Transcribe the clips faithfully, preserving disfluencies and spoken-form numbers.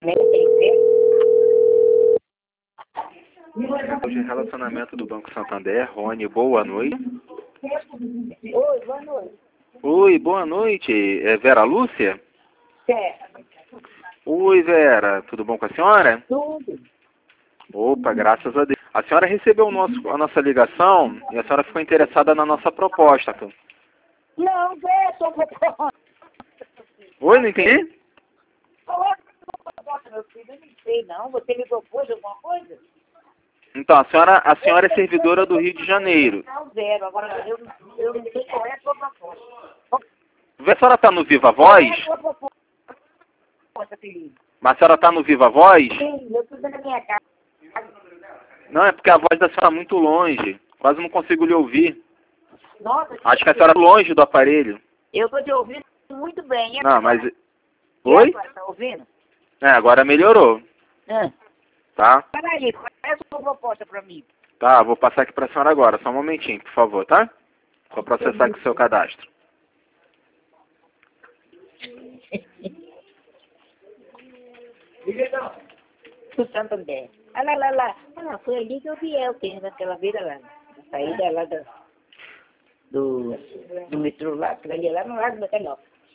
De relacionamento do Banco Santander, Rony, boa noite. Oi, boa noite. Oi, boa noite. É Vera Lúcia? Certo. Oi, Vera. Tudo bom com a senhora? Tudo. Opa, graças a Deus. A senhora recebeu o nosso, a nossa ligação e a senhora ficou interessada na nossa proposta. Não, é só proposta. Oi, não entendi? Qual é a proposta, meu filho? Eu não sei, não. Você me propôs alguma coisa? Então, a senhora, a senhora é servidora do Rio de Janeiro. Não, zero. Agora, eu, eu não sei qual é a sua proposta. A senhora está no Viva Qual Voz? é a sua proposta, filhinho? Mas a senhora está no Viva Voz? Sim, eu estou na minha casa. Não, é porque a voz da senhora está muito longe. Quase não consigo lhe ouvir. Nossa, Acho que a senhora está longe do aparelho. eu estou te ouvindo muito bem. E Não, agora? mas... E Oi? agora, tá ouvindo? É, agora melhorou, Ah. tá? Peraí, qual é a sua proposta para mim? Tá, vou passar aqui para a senhora agora. Só um momentinho, por favor, tá? Vou processar aqui o seu cadastro. Do Santander. Ah, lá, lá, lá. Ah, foi ali que eu vi eu, tem naquela beira lá. Na saída lá da, do, do metrô lá, aquilo ali lá no lado do Bacanal.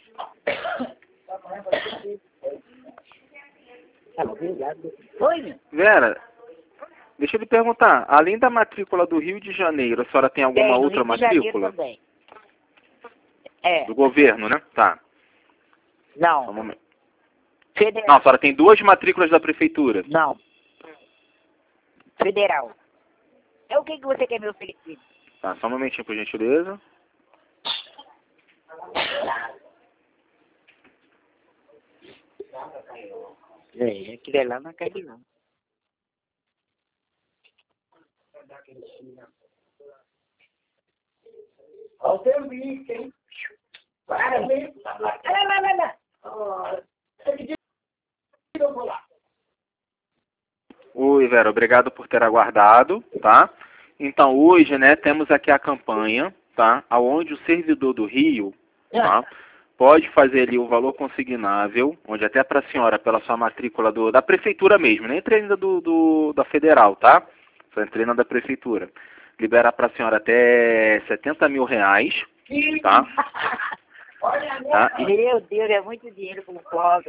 Oi, meu? Vera, deixa eu lhe perguntar. Além da matrícula do Rio de Janeiro, a senhora tem alguma Tem, no outra Rio de Janeiro matrícula? também. É, Do governo, né? Tá. Só um não. momento. Federal. Não, a senhora tem duas matrículas da prefeitura. Não. Federal. É o que, que você quer me oferecer? Tá, só um momentinho, por gentileza. É, aquilo é lá não cai não. Olha o serviço, hein? Para, hein? Lá, lá, lá, lá. Ó, eu vou lá. Oi, Vera, obrigado por ter aguardado, tá? Então, hoje, né, temos aqui a campanha, tá? Onde o servidor do Rio, tá? Pode fazer ali o valor consignável, onde até para a senhora, pela sua matrícula do, da prefeitura mesmo, nem entrei ainda do, do, da federal, tá? Só entrei na da prefeitura. Liberar para a senhora até setenta mil reais, tá? Tá? E, Meu Deus, é muito dinheiro para o pobre.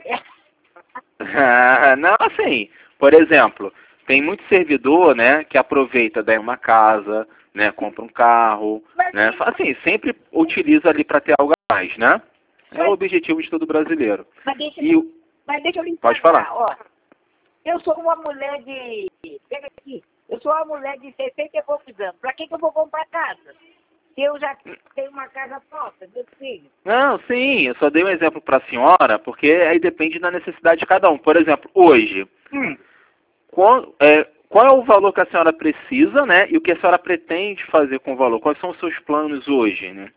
não, assim, por exemplo, tem muito servidor, né, que aproveita, daí uma casa, né, compra um carro, né, assim, sempre utiliza ali para ter algo a mais, né? É o objetivo de todo brasileiro. Mas deixa, E o- mas deixa eu lhe Pode falar, falar. ó. Eu sou uma mulher de... Pega aqui. Eu sou uma mulher de sessenta e poucos anos. Para que, que eu vou comprar casa? Se eu já tenho uma casa própria, meu filho. Não, sim, eu só dei um exemplo para a senhora, porque aí depende da necessidade de cada um. Por exemplo, hoje, Hum. qual é, qual é o valor que a senhora precisa, né, e o que a senhora pretende fazer com o valor? Quais são os seus planos hoje, né?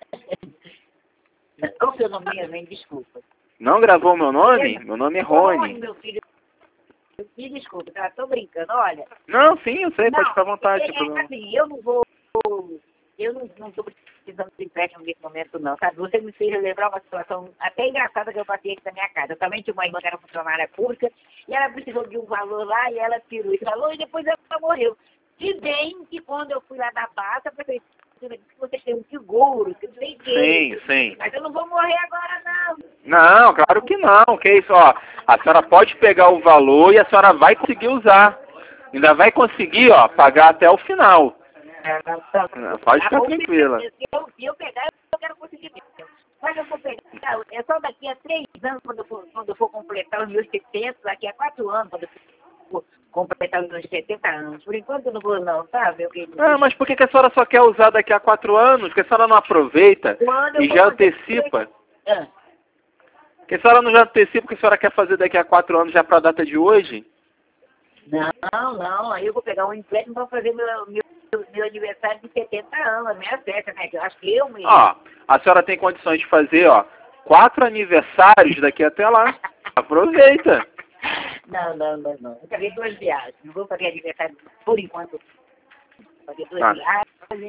Qual o seu nome mesmo, hein? Desculpa. Não gravou meu nome? Meu nome é Rony. meu filho. Me desculpa, tá? Tô brincando, olha. Não, sim, eu sei, pode Não, ficar à vontade. é, sem é problema. assim, eu não vou... Eu não, não tô precisando de empréstimo nesse momento, não, sabe? Você me fez lembrar uma situação até engraçada que eu passei aqui na minha casa. Eu também tinha uma irmã que era funcionária pública e ela precisou de um valor lá e ela tirou esse valor e depois ela morreu. Se bem que quando eu fui lá da base, a prefeitura disse que vocês têm um seguro, que tem que... Sim, sim. Mas eu não vou morrer agora, não. Não, claro que não, que isso, ó. A senhora pode pegar o valor e a senhora vai conseguir usar. Ainda vai conseguir, ó, pagar até o final. Não, pode ficar tranquila. Se eu, se eu pegar, eu quero conseguir mesmo. Mas eu vou pegar, é só daqui a três anos, quando eu for, quando eu for completar os meus setenta, daqui a quatro anos, quando eu for completar os meus setenta anos. Por enquanto eu não vou não, tá, meu querido? Ah, mas por que que a senhora só quer usar daqui a quatro anos? Porque a senhora não aproveita Quando eu e vou já fazer- antecipa? Ah, Porque a senhora não já antecipa o que a senhora quer fazer daqui a quatro anos já para a data de hoje? Não, não, aí eu vou pegar um empréstimo para fazer meu, meu, meu aniversário de setenta anos, a minha festa, né? Que eu acho que eu mesmo. Ó, a senhora tem condições de fazer, ó, quatro aniversários daqui até lá. Aproveita. Não, não, não, não. Eu fazer duas viagens. Não vou fazer aniversário por enquanto. Vou fazer duas Tá. viagens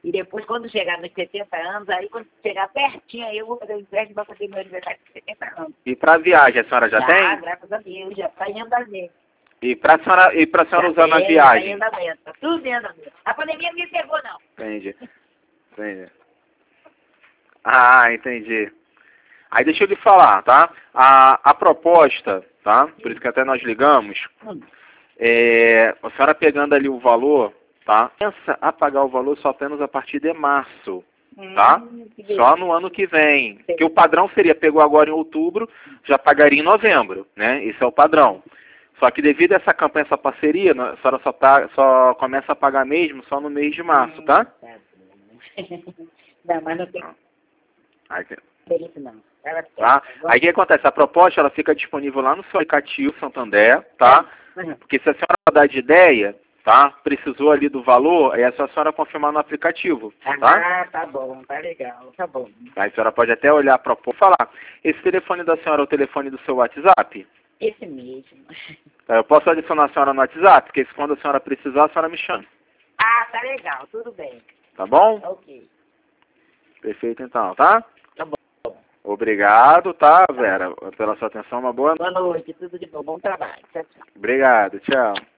E depois, quando chegar nos setenta anos, aí quando chegar pertinho, aí eu vou fazer o empréstimo para fazer meu aniversário de setenta anos. E para viagem, a senhora já, já tem? Graças a Deus, já está em andamento. E para a senhora, e pra senhora Já usar na tem, viagem? Tá em andamento, tá tudo em andamento. A pandemia não me pegou, não. Entendi. Entendi. Ah, entendi. Aí deixa eu lhe falar, tá? A, a proposta, tá? Por isso que até nós ligamos, Hum. é, a senhora pegando ali o valor, tá? Pensa a pagar o valor só apenas a partir de março, tá? Hum, Só no ano que vem. Porque o padrão seria, pegou agora em outubro, já pagaria em novembro, né? Esse é o padrão. Só que devido a essa campanha, essa parceria, a senhora só, tá, só começa a pagar mesmo só no mês de março, tá? Tá bom. Não, mas não tem Aí, tem- isso, não. Ela tá? Aí o que acontece? A proposta ela fica disponível lá no seu aplicativo Santander, tá? Uhum. Porque se a senhora dar de ideia, tá? Precisou ali do valor, aí é só a senhora confirmar no aplicativo, tá? Ah, tá bom, tá legal, tá bom. Aí a senhora pode até olhar a proposta e falar, esse telefone da senhora é o telefone do seu WhatsApp? Esse mesmo. Eu posso adicionar a senhora no WhatsApp? Porque se quando a senhora precisar, a senhora me chama. Ah, tá legal, tudo bem. Tá bom? Ok. Perfeito então, tá? Tá bom. Obrigado, tá, Vera, pela sua atenção. Uma boa Boa noite, tudo de bom, bom trabalho. Tchau, tchau. Obrigado, tchau.